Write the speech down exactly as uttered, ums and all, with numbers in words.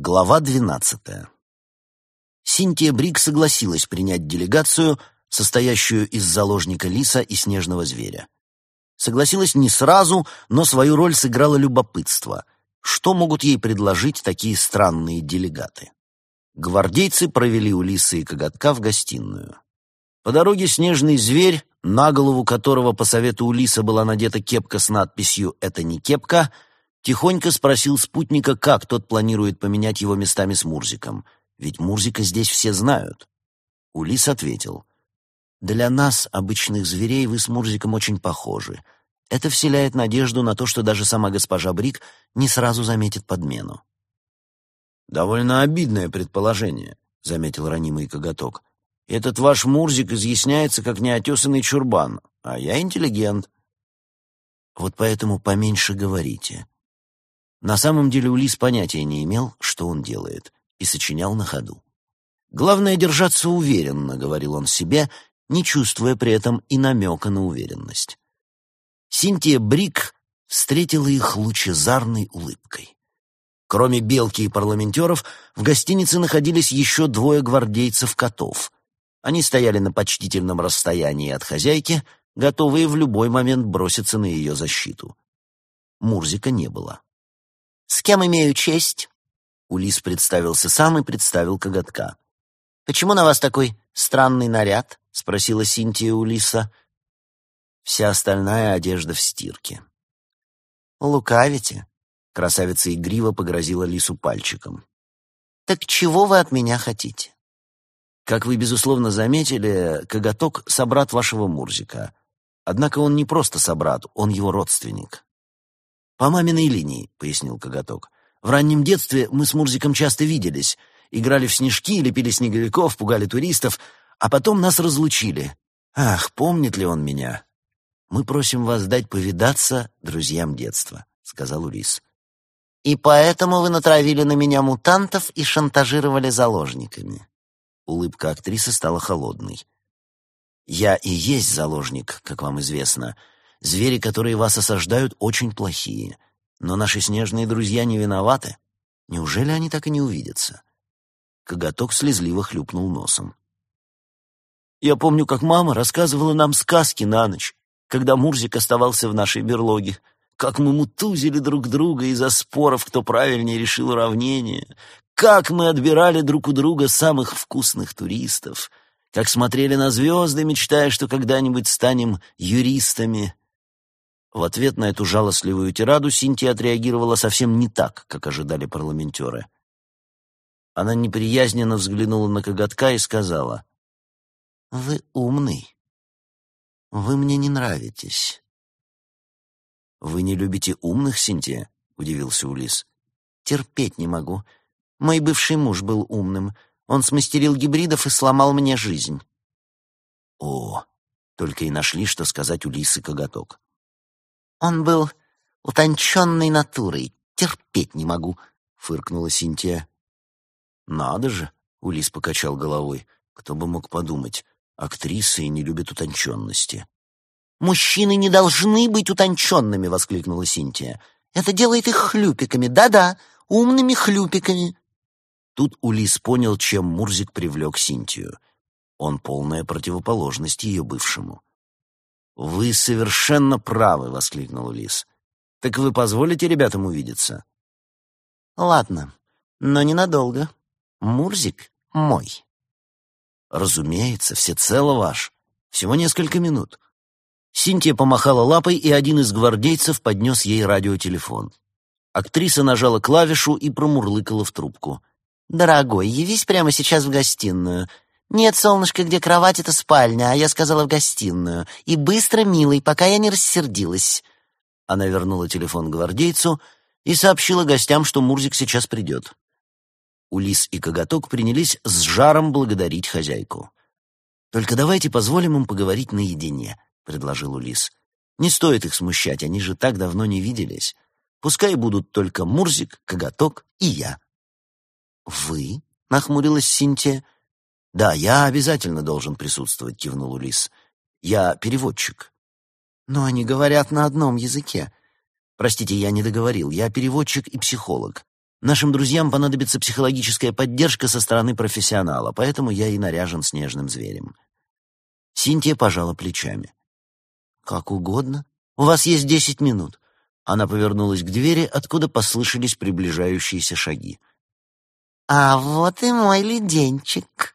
Глава двенадцатая. Синтия Брик согласилась принять делегацию, состоящую из заложника лиса и снежного зверя. Согласилась не сразу, но свою роль сыграло любопытство. Что могут ей предложить такие странные делегаты? Гвардейцы провели у лиса и коготка в гостиную. По дороге снежный зверь, на голову которого по совету у лиса была надета кепка с надписью «Это не кепка», тихонько спросил спутника, как тот планирует поменять его местами с Мурзиком, ведь Мурзика здесь все знают. Улис ответил: «Для нас, обычных зверей, вы с Мурзиком очень похожи. Это вселяет надежду на то, что даже сама госпожа Брик не сразу заметит подмену». «Довольно обидное предположение», — заметил ранимый коготок. «Этот ваш Мурзик изъясняется, как неотесанный чурбан, а я интеллигент». «Вот поэтому поменьше говорите». На самом деле Улис понятия не имел, что он делает, и сочинял на ходу. «Главное — держаться уверенно», — говорил он себе, не чувствуя при этом и намека на уверенность. Синтия Брик встретила их лучезарной улыбкой. Кроме Белки и парламентеров, в гостинице находились еще двое гвардейцев-котов. Они стояли на почтительном расстоянии от хозяйки, готовые в любой момент броситься на ее защиту. Мурзика не было. «С кем имею честь?» Улис представился сам и представил коготка. «Почему на вас такой странный наряд?» — спросила Синтия Улиса. «Вся остальная одежда в стирке». «Лукавите?» — красавица игриво погрозила лису пальчиком. «Так чего вы от меня хотите?» «Как вы, безусловно, заметили, коготок — собрат вашего Мурзика. Однако он не просто собрат, он его родственник». «По маминой линии», — пояснил коготок. «В раннем детстве мы с Мурзиком часто виделись, играли в снежки, лепили снеговиков, пугали туристов, а потом нас разлучили. Ах, помнит ли он меня?» «Мы просим вас дать повидаться друзьям детства», — сказал Улис. «И поэтому вы натравили на меня мутантов и шантажировали заложниками». Улыбка актрисы стала холодной. «Я и есть заложник, как вам известно. Звери, которые вас осаждают, очень плохие. Но наши снежные друзья не виноваты. Неужели они так и не увидятся?» Коготок слезливо хлюпнул носом. «Я помню, как мама рассказывала нам сказки на ночь, когда Мурзик оставался в нашей берлоге. Как мы мутузили друг друга из-за споров, кто правильнее решил уравнение. Как мы отбирали друг у друга самых вкусных туристов. Как смотрели на звезды, мечтая, что когда-нибудь станем юристами». В ответ на эту жалостливую тираду Синтия отреагировала совсем не так, как ожидали парламентеры. Она неприязненно взглянула на коготка и сказала: «Вы умный. Вы мне не нравитесь». «Вы не любите умных, Синтия?» — удивился Улис. «Терпеть не могу. Мой бывший муж был умным. Он смастерил гибридов и сломал мне жизнь». «О!» — только и нашли, что сказать Улис и коготок. «Он был утонченной натурой. Терпеть не могу», — фыркнула Синтия. «Надо же!» — Улис покачал головой. «Кто бы мог подумать, актрисы не любят утонченности». «Мужчины не должны быть утонченными!» — воскликнула Синтия. «Это делает их хлюпиками. Да-да, умными хлюпиками». Тут Улис понял, чем Мурзик привлек Синтию. Он полная противоположность ее бывшему. «Вы совершенно правы!» — воскликнул Улис. «Так вы позволите ребятам увидеться?» «Ладно, но ненадолго. Мурзик мой». «Разумеется, всецело ваш. Всего несколько минут». Синтия помахала лапой, и один из гвардейцев поднес ей радиотелефон. Актриса нажала клавишу и промурлыкала в трубку. «Дорогой, явись прямо сейчас в гостиную. Нет, солнышко, где кровать — это спальня, а я сказала в гостиную. И быстро, милый, пока я не рассердилась». Она вернула телефон гвардейцу и сообщила гостям, что Мурзик сейчас придет. Улис и коготок принялись с жаром благодарить хозяйку. «Только давайте позволим им поговорить наедине», — предложил Улис. «Не стоит их смущать, они же так давно не виделись. Пускай будут только Мурзик, коготок и я». «Вы?» — нахмурилась Синтия. «Да, я обязательно должен присутствовать», — кивнул Улис. «Я переводчик». «Но они говорят на одном языке». «Простите, я не договорил. Я переводчик и психолог. Нашим друзьям понадобится психологическая поддержка со стороны профессионала, поэтому я и наряжен снежным зверем». Синтия пожала плечами. «Как угодно. У вас есть десять минут». Она повернулась к двери, откуда послышались приближающиеся шаги. «А вот и мой леденчик»,